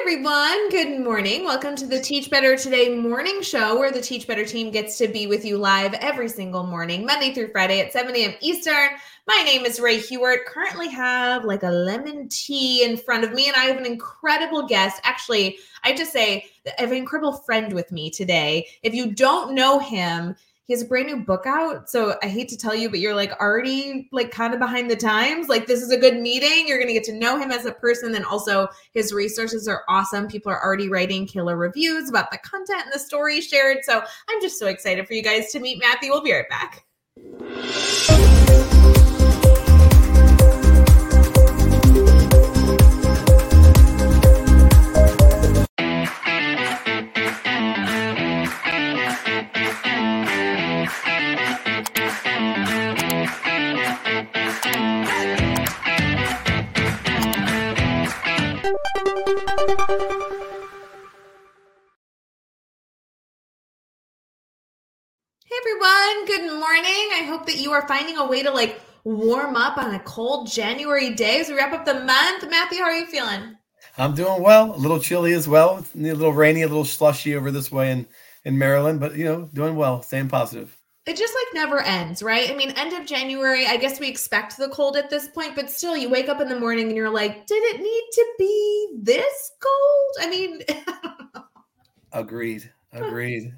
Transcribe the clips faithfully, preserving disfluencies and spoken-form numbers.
everyone. Good morning. Welcome to the Teach Better Today morning show, where the Teach Better team gets to be with you live every single morning, Monday through Friday at seven a.m. Eastern. My name is Ray Hewart. Currently have like a lemon tea in front of me, and I have an incredible guest. Actually, I just say I have an incredible friend with me today. If you don't know him, he has a brand new book out. So I hate to tell you, but you're like already like kind of behind the times. Like this is a good meeting. You're going to get to know him as a person. And also his resources are awesome. People are already writing killer reviews about the content and the story shared. So I'm just so excited for you guys to meet Matthew. We'll be right back. Hey everyone, good morning. I hope that you are finding a way to like warm up on a cold January day as we wrap up the month. Matthew, how are you feeling? I'm doing well. A little chilly as well. It's a little rainy, a little slushy over this way in, in Maryland, but you know, doing well, staying positive. It just like never ends, right? I mean, end of January, I guess we expect the cold at this point, but still you wake up in the morning and you're like, did it need to be this cold? I mean, Agreed. Agreed.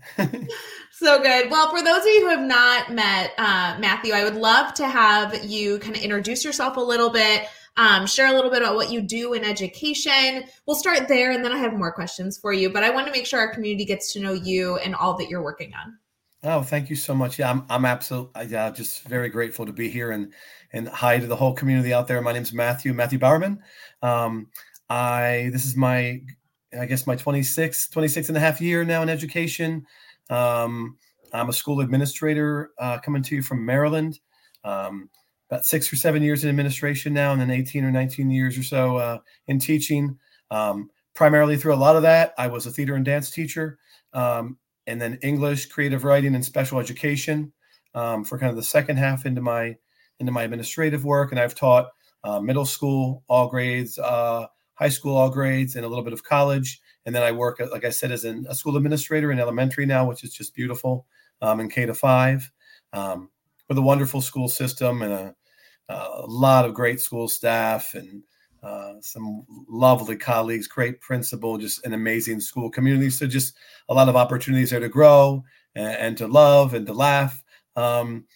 So good. Well, for those of you who have not met uh, Matthew, I would love to have you kind of introduce yourself a little bit, um, share a little bit about what you do in education. We'll start there, and then I have more questions for you. But I want to make sure our community gets to know you and all that you're working on. Oh, thank you so much. Yeah, I'm I'm absolutely yeah, just very grateful to be here, and and hi to the whole community out there. My name's Matthew Matthew Bowerman. Um, I this is my I guess my twenty-sixth, twenty-six and a half year now in education. Um, I'm a school administrator uh, coming to you from Maryland. Um, about six or seven years in administration now, and then eighteen or nineteen years or so uh, in teaching. Um, primarily through a lot of that, I was a theater and dance teacher, um, and then English, creative writing, and special education um, for kind of the second half into my into my administrative work. And I've taught uh, middle school, all grades, uh, high school, all grades, and a little bit of college. And then I work, like I said, as an, a school administrator in elementary now, which is just beautiful, um, in K to five, um, with a wonderful school system and a, a lot of great school staff and uh, some lovely colleagues, great principal, just an amazing school community. So just a lot of opportunities there to grow and, and to love and to laugh. Um,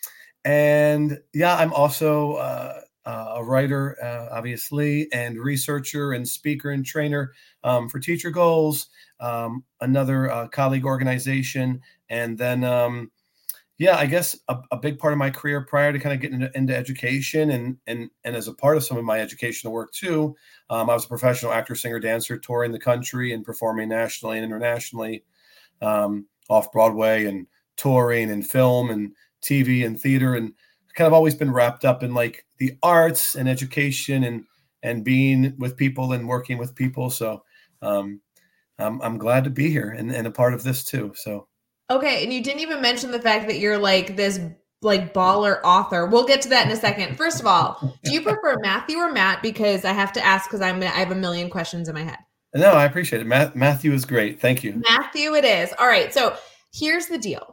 and yeah, I'm also uh, Uh, a writer, uh, obviously, and researcher and speaker and trainer um, for Teacher Goals, um, another uh, colleague organization. And then, um, yeah, I guess a, a big part of my career prior to kind of getting into, into education and, and, and as a part of some of my educational work too, um, I was a professional actor, singer, dancer, touring the country and performing nationally and internationally, um, off Broadway and touring and film and T V and theater, and kind of always been wrapped up in like the arts and education and and being with people and working with people. So um, I'm I'm glad to be here and, and a part of this too. So okay, and you didn't even mention the fact that you're like this like baller author. We'll get to that in a second. First of all, do you prefer Matthew or Matt? Because I have to ask because I'm I have a million questions in my head. No, I appreciate it. Matt, Matthew is great. Thank you. Matthew, it is. All right. So here's the deal.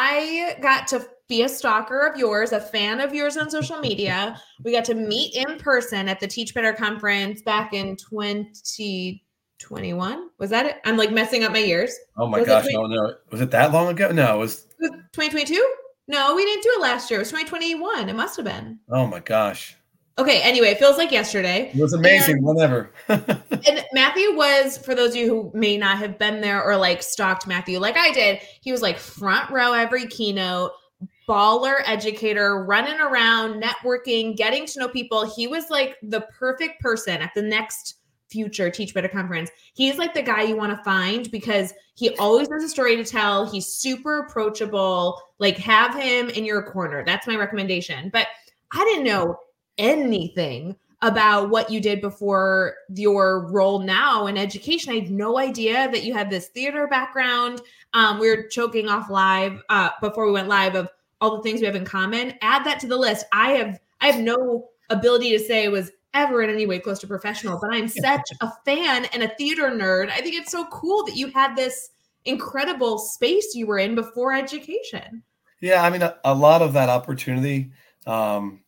I got to be a stalker of yours, a fan of yours on social media. We got to meet in person at the Teach Better conference back in twenty twenty-one. Was that it? I'm like messing up my years. Oh my was gosh. No, no. Was it that long ago? No, it was, it was twenty twenty-two. No, we didn't do it last year. It was twenty twenty-one. It must've been. Oh my gosh. Okay. Anyway, it feels like yesterday. It was amazing. And, whenever. and Matthew was, for those of you who may not have been there or like stalked Matthew like I did, he was like front row every keynote, baller educator, running around, networking, getting to know people. He was like the perfect person at the next future Teach Better conference. He's like the guy you want to find because he always has a story to tell. He's super approachable. Like have him in your corner. That's my recommendation. But I didn't know anything about what you did before your role now in education. I had no idea that you had this theater background. Um, we were choking off live uh, before we went live of all the things we have in common. Add that to the list. I have I have no ability to say it was ever in any way close to professional, but I'm such a fan and a theater nerd. I think it's so cool that you had this incredible space you were in before education. Yeah, I mean, a, a lot of that opportunity, um,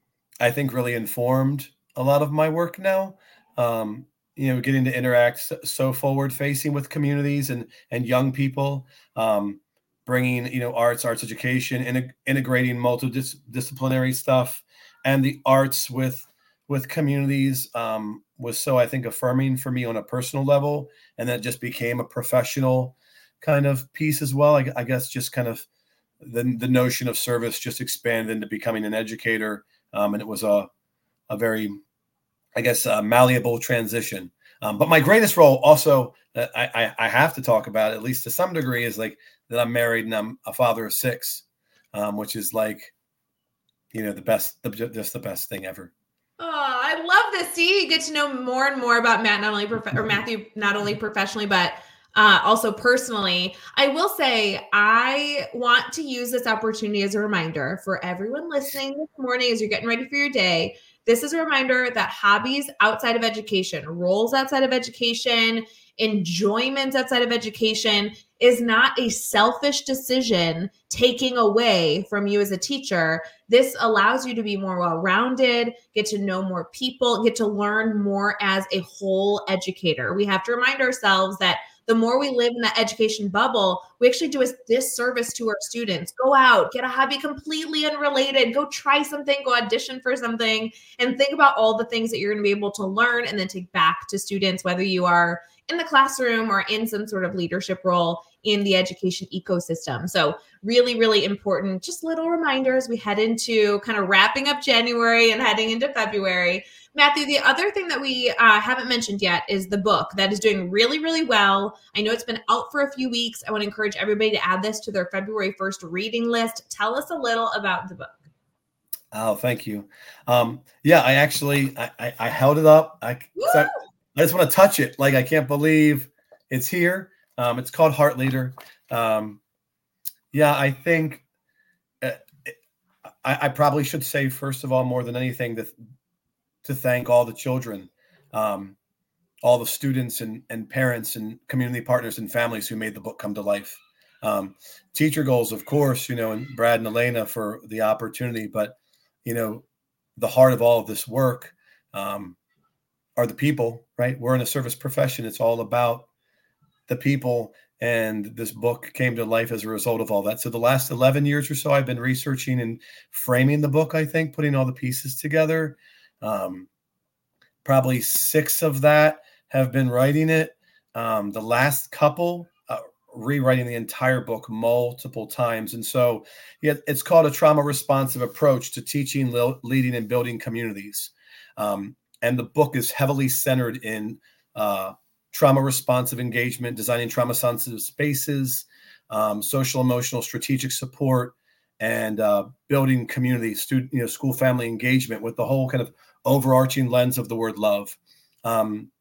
I think, really informed a lot of my work now. Um, you know, getting to interact so, so forward facing with communities and and young people, um, bringing you know arts, arts education, and integrating multidisciplinary stuff and the arts with with communities um, was so I think affirming for me on a personal level, and that just became a professional kind of piece as well. I, I guess just kind of the the notion of service just expanded into becoming an educator, um, and it was a a very, I guess, uh, malleable transition. Um, but my greatest role also that I, I, I have to talk about, at least to some degree, is like that I'm married and I'm a father of six, um, which is like, you know, the best, the, just the best thing ever. Oh, I love this. See, you get to know more and more about Matt, not only prof- or Matthew, not only professionally, but uh, also personally. I will say, I want to use this opportunity as a reminder for everyone listening this morning as you're getting ready for your day. This is a reminder that hobbies outside of education, roles outside of education, enjoyments outside of education is not a selfish decision taking away from you as a teacher. This allows you to be more well-rounded, get to know more people, get to learn more as a whole educator. We have to remind ourselves that the more we live in that education bubble, we actually do a disservice to our students. Go out, get a hobby completely unrelated, go try something, go audition for something, and think about all the things that you're going to be able to learn and then take back to students, whether you are in the classroom or in some sort of leadership role in the education ecosystem. So really, really important. Just little reminders. We head into kind of wrapping up January and heading into February. Matthew, the other thing that we uh, haven't mentioned yet is the book that is doing really, really well. I know it's been out for a few weeks. I want to encourage everybody to add this to their February first reading list. Tell us a little about the book. Oh, thank you. Um, yeah, I actually, I, I, I held it up. I, I, I just want to touch it. Like, I can't believe it's here. Um, it's called Heart Leader. Um, yeah, I think uh, I, I probably should say, first of all, more than anything, that to thank all the children, um, all the students and, and parents and community partners and families who made the book come to life. Um, teacher goals, of course, you know, and Brad and Elena for the opportunity, but, you know, the heart of all of this work um, are the people, right? We're in a service profession. It's all about the people. And this book came to life as a result of all that. So the last eleven years or so, I've been researching and framing the book, I think, putting all the pieces together. Um, probably six of that have been writing it. Um, the last couple, uh, rewriting the entire book multiple times. And so yeah, it's called A Trauma Responsive Approach to Teaching, Leading, and Building Communities. Um, and the book is heavily centered in uh, trauma responsive engagement, designing trauma sensitive spaces, um, social, emotional, strategic support, and uh, building community, student, you know, school family engagement with the whole kind of overarching lens of the word love. Um,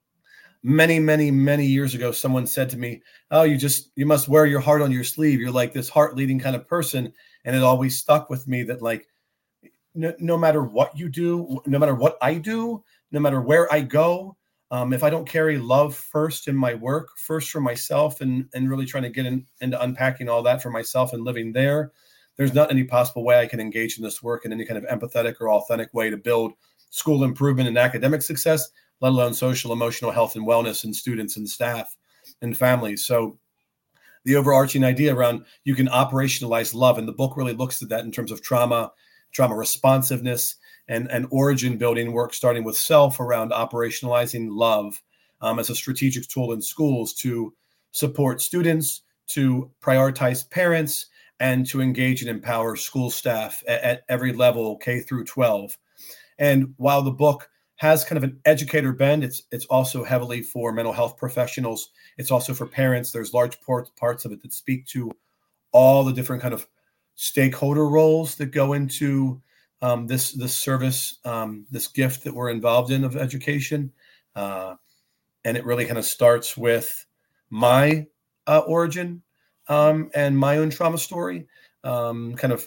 many, many, many years ago, someone said to me, "Oh, you just, you must wear your heart on your sleeve. You're like this heart leading kind of person." And it always stuck with me that like, no, no matter what you do, no matter what I do, no matter where I go, um, if I don't carry love first in my work, first for myself, and, and really trying to get in, into unpacking all that for myself and living there, there's not any possible way I can engage in this work in any kind of empathetic or authentic way to build school improvement and academic success, let alone social, emotional health and wellness in students and staff and families. So the overarching idea around you can operationalize love, and the book really looks at that in terms of trauma, trauma responsiveness, and, and origin building work, starting with self around operationalizing love um, as a strategic tool in schools to support students, to prioritize parents, and to engage and empower school staff at, at every level, K through twelve. And while the book has kind of an educator bend, it's it's also heavily for mental health professionals. It's also for parents. There's large parts parts of it that speak to all the different kind of stakeholder roles that go into um, this this service, um, this gift that we're involved in of education. Uh, and it really kind of starts with my uh, origin um, and my own trauma story, um, kind of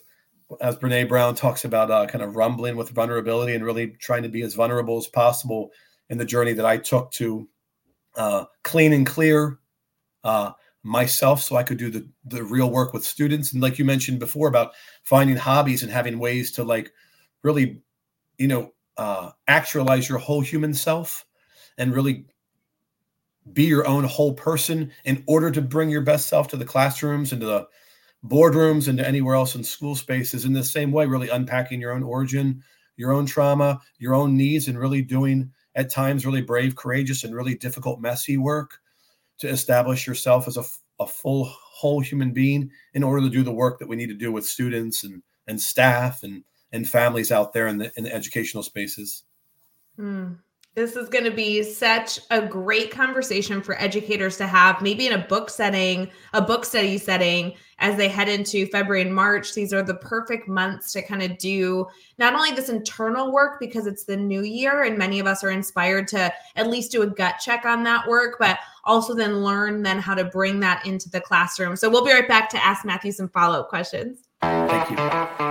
as Brene Brown talks about, uh, kind of rumbling with vulnerability and really trying to be as vulnerable as possible in the journey that I took to uh, clean and clear uh, myself so I could do the, the real work with students. And like you mentioned before about finding hobbies and having ways to like really, you know, uh, actualize your whole human self and really be your own whole person in order to bring your best self to the classrooms and to the boardrooms and to anywhere else in school spaces in the same way, really unpacking your own origin, your own trauma, your own needs, and really doing at times really brave, courageous, and really difficult, messy work to establish yourself as a, a full, whole human being in order to do the work that we need to do with students and, and staff and, and families out there in the, in the educational spaces. Mm. This is going to be such a great conversation for educators to have, maybe in a book setting, a book study setting, as they head into February and March. These are the perfect months to kind of do not only this internal work because it's the new year and many of us are inspired to at least do a gut check on that work, but also then learn then how to bring that into the classroom. So we'll be right back to ask Matthew some follow-up questions. Thank you.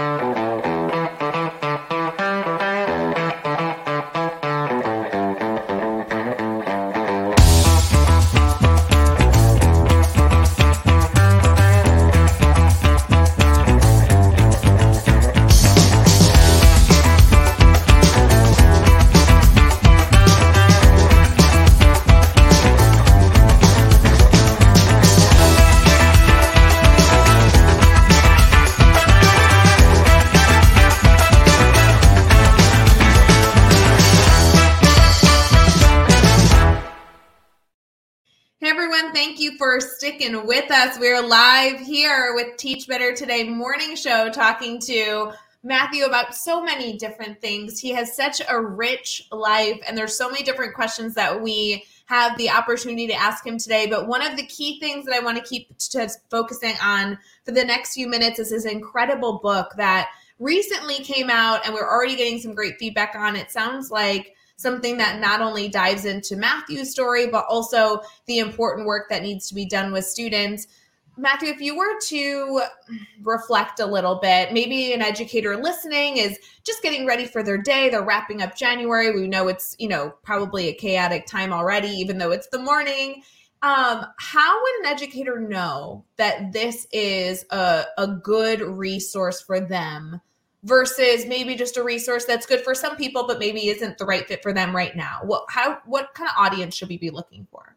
For sticking with us. We're live here with Teach Better Today morning show talking to Matthew about so many different things. He has such a rich life and there's so many different questions that we have the opportunity to ask him today. But one of the key things that I want to keep to focusing on for the next few minutes is his incredible book that recently came out and we're already getting some great feedback on. It sounds like something that not only dives into Matthew's story, but also the important work that needs to be done with students. Matthew, if you were to reflect a little bit, maybe an educator listening is just getting ready for their day. They're wrapping up January. We know it's, you know, probably a chaotic time already, even though it's the morning. Um, how would an educator know that this is a, a good resource for them versus maybe just a resource that's good for some people, but maybe isn't the right fit for them right now? What, how, what kind of audience should we be looking for?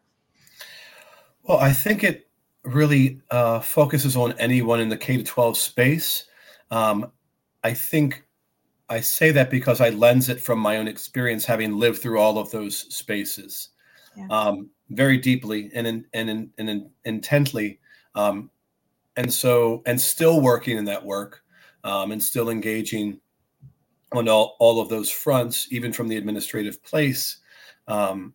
Well, I think it really uh, focuses on anyone in the K to twelve space. Um, I think I say that because I lens it from my own experience, having lived through all of those spaces yeah. um, very deeply and in, and in, and in, intently. Um, and so, and still working in that work. Um, and still engaging on all, all of those fronts, even from the administrative place. Um,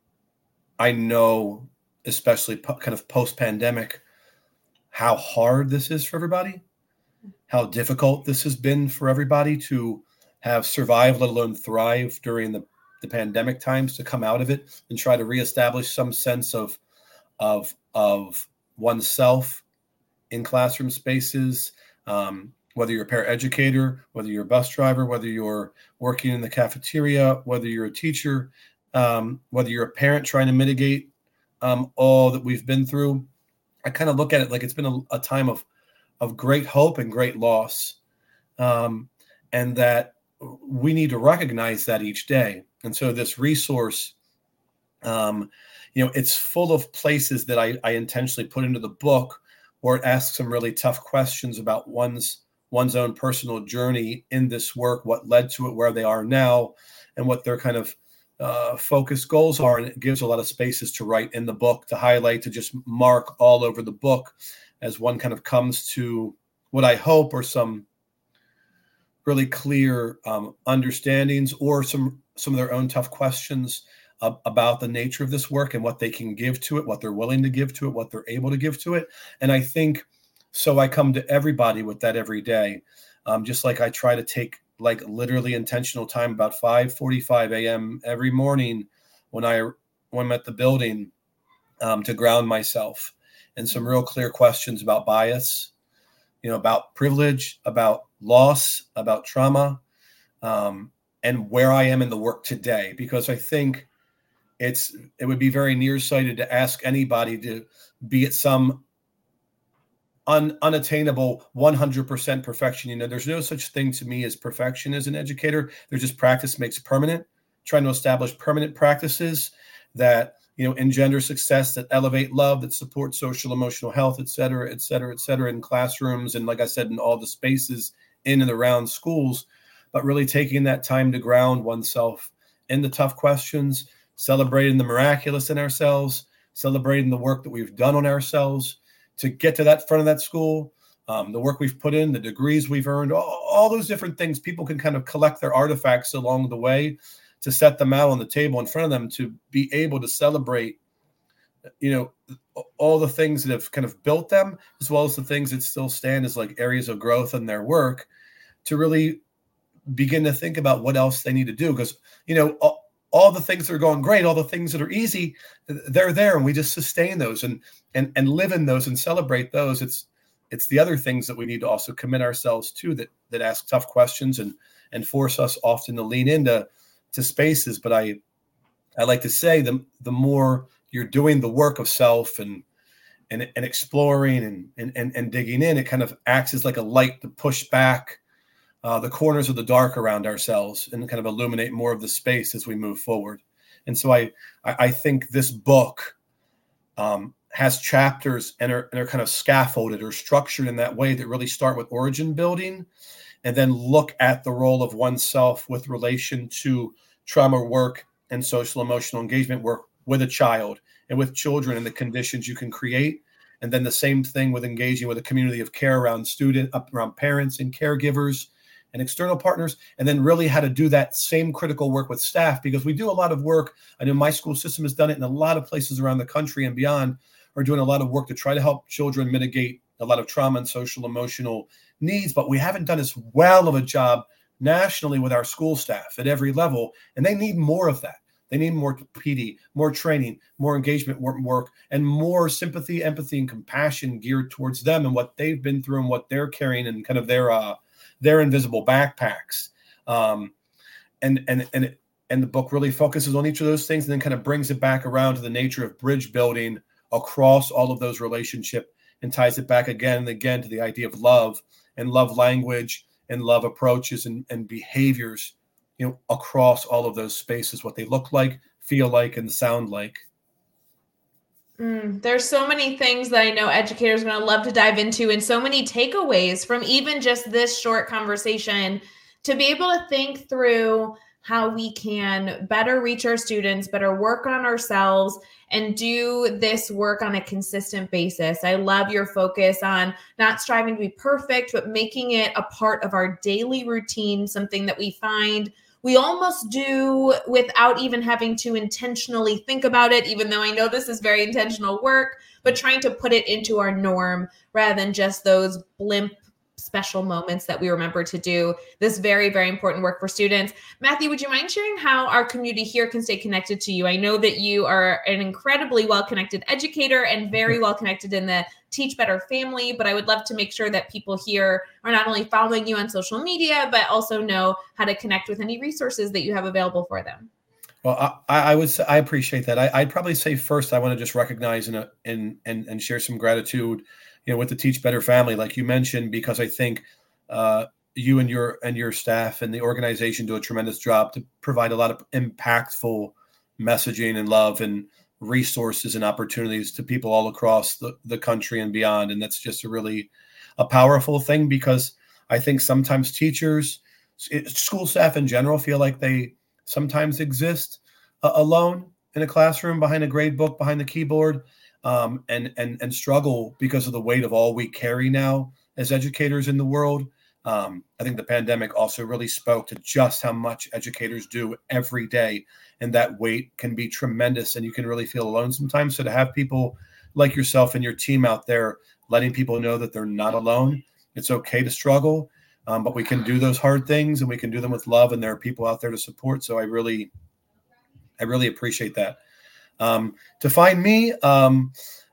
I know, especially po- kind of post-pandemic, how hard this is for everybody, how difficult this has been for everybody to have survived, let alone thrive during the, the pandemic times, to come out of it and try to reestablish some sense of, of, of oneself in classroom spaces. Um, Whether you're a paraeducator, whether you're a bus driver, whether you're working in the cafeteria, whether you're a teacher, um, whether you're a parent trying to mitigate um, all that we've been through, I kind of look at it like it's been a, a time of of great hope and great loss, um, and that we need to recognize that each day. And so this resource, um, you know, it's full of places that I, I intentionally put into the book where it asks some really tough questions about one's one's own personal journey in this work, what led to it, where they are now, and what their kind of uh, focus goals are. And it gives a lot of spaces to write in the book, to highlight, to just mark all over the book as one kind of comes to what I hope are some really clear um, understandings or some, some of their own tough questions uh, about the nature of this work and what they can give to it, what they're willing to give to it, what they're able to give to it. And I think So I come to everybody with that every day, um, just like I try to take like literally intentional time about five forty-five a.m. every morning when, I, when I'm at the building um, to ground myself and some real clear questions about bias, you know, about privilege, about loss, about trauma, um, and where I am in the work today. Because I think it's it would be very nearsighted to ask anybody to be at some un, unattainable one hundred percent perfection. You know, there's no such thing to me as perfection as an educator. There's just practice makes permanent. Trying to establish permanent practices that, you know, engender success, that elevate love, that support social emotional health, et cetera, et cetera, et cetera, in classrooms. And like I said, in all the spaces in and around schools, but really taking that time to ground oneself in the tough questions, celebrating the miraculous in ourselves, celebrating the work that we've done on ourselves to get to that front of that school, um, the work we've put in, the degrees we've earned, all, all those different things. People can kind of collect their artifacts along the way to set them out on the table in front of them to be able to celebrate, you know, all the things that have kind of built them, as well as the things that still stand as like areas of growth in their work, to really begin to think about what else they need to do. Because, you know, all, all the things that are going great, all the things that are easy, they're there, and we just sustain those and and and live in those and celebrate those. It's it's the other things that we need to also commit ourselves to, that that ask tough questions and and force us often to lean into to spaces. But I I like to say the the more you're doing the work of self and and and exploring and and and, and digging in, it kind of acts as like a light to push back Uh, the corners of the dark around ourselves and kind of illuminate more of the space as we move forward. And so I, I, I think this book um, has chapters and are, and are kind of scaffolded or structured in that way that really start with origin building and then look at the role of oneself with relation to trauma work and social emotional engagement work with a child and with children and the conditions you can create. And then the same thing with engaging with a community of care around student, up around parents and caregivers and external partners, and then really how to do that same critical work with staff, because we do a lot of work. I know my school system has done it, and a lot of places around the country and beyond are doing a lot of work to try to help children mitigate a lot of trauma and social emotional needs, but we haven't done as well of a job nationally with our school staff at every level, and they need more of that. They need more P D, more training, more engagement work, and more sympathy, empathy, and compassion geared towards them and what they've been through and what they're carrying and kind of their uh, their invisible backpacks. Um, and and and and the book really focuses on each of those things and then kind of brings it back around to the nature of bridge building across all of those relationships and ties it back again and again to the idea of love and love language and love approaches and, and behaviors, you know, across all of those spaces, what they look like, feel like, and sound like. Mm, there's so many things that I know educators are going to love to dive into, and so many takeaways from even just this short conversation to be able to think through how we can better reach our students, better work on ourselves, and do this work on a consistent basis. I love your focus on not striving to be perfect, but making it a part of our daily routine, something that we find we almost do without even having to intentionally think about it, even though I know this is very intentional work, but trying to put it into our norm rather than just those blimp special moments that we remember to do this very, very important work for students. Matthew, would you mind sharing how our community here can stay connected to you? I know that you are an incredibly well-connected educator and very well-connected in the Teach Better family, but I would love to make sure that people here are not only following you on social media, but also know how to connect with any resources that you have available for them. Well, I, I would say, I appreciate that. I, I'd probably say first, I want to just recognize and, uh, and, and, and share some gratitude, you know, with the Teach Better family, like you mentioned, because I think uh, you and your and your staff and the organization do a tremendous job to provide a lot of impactful messaging and love and resources and opportunities to people all across the, the country and beyond. And that's just a really a powerful thing, because I think sometimes teachers, school staff in general, feel like they sometimes exist uh, alone in a classroom behind a grade book, behind the keyboard. Um, and and and struggle because of the weight of all we carry now as educators in the world. Um, I think the pandemic also really spoke to just how much educators do every day, and that weight can be tremendous, and you can really feel alone sometimes. So to have people like yourself and your team out there letting people know that they're not alone, it's okay to struggle, um, but we can do those hard things, and we can do them with love, and there are people out there to support. So I really, I really appreciate that. Um, to find me, um,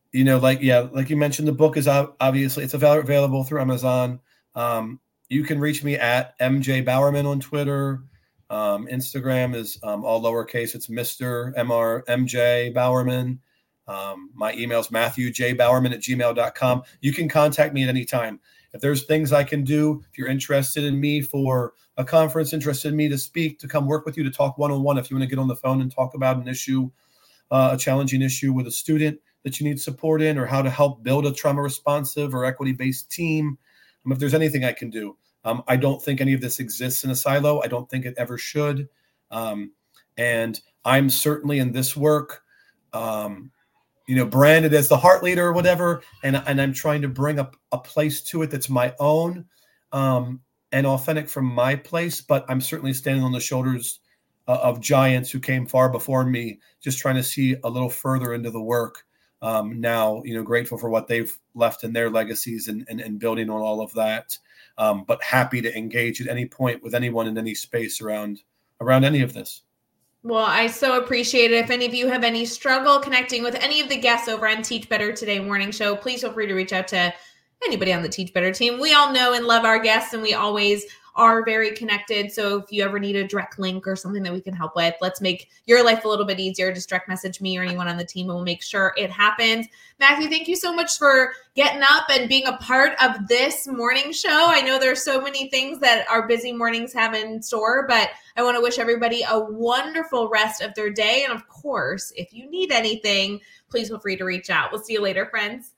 you know, like, yeah, like you mentioned, the book is obviously, it's available through Amazon. Um, you can reach me at M J Bowerman on Twitter. Um, Instagram is um, all lowercase. It's Mister M R M J Bowerman. Um, my email is Matthew J Bowerman at gmail dot com. You can contact me at any time. If there's things I can do, if you're interested in me for a conference, interested in me to speak, to come work with you, to talk one-on-one, if you want to get on the phone and talk about an issue, uh, a challenging issue with a student that you need support in, or how to help build a trauma responsive or equity-based team, um, if there's anything I can do. Um, I don't think any of this exists in a silo. I don't think it ever should. Um, and I'm certainly in this work, um, you know, branded as the heart leader or whatever. And, and I'm trying to bring up a place to it that's my own um, and authentic from my place. But I'm certainly standing on the shoulders uh, of giants who came far before me, just trying to see a little further into the work. Um, now, you know, grateful for what they've left in their legacies and, and, and building on all of that. Um, but happy to engage at any point with anyone in any space around around any of this. Well, I so appreciate it. If any of you have any struggle connecting with any of the guests over on Teach Better Today morning show, please feel free to reach out to anybody on the Teach Better team. We all know and love our guests, and we always are very connected. So if you ever need a direct link or something that we can help with, let's make your life a little bit easier. Just direct message me or anyone on the team, and we'll make sure it happens. Matthew, thank you so much for getting up and being a part of this morning show. I know there's so many things that our busy mornings have in store, but I want to wish everybody a wonderful rest of their day. And of course, if you need anything, please feel free to reach out. We'll see you later, friends.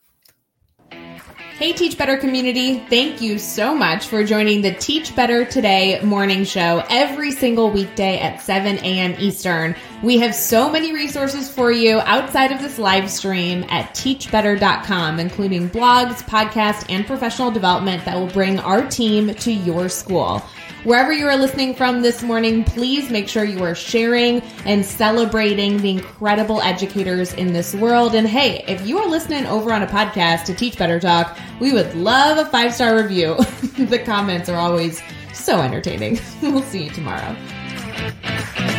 Hey, Teach Better community. Thank you so much for joining the Teach Better Today morning show every single weekday at seven a.m. Eastern. We have so many resources for you outside of this live stream at teach better dot com, including blogs, podcasts, and professional development that will bring our team to your school. Wherever you are listening from this morning, please make sure you are sharing and celebrating the incredible educators in this world. And hey, if you are listening over on a podcast to Teach Better Talk, we would love a five-star review. The comments are always so entertaining. We'll see you tomorrow.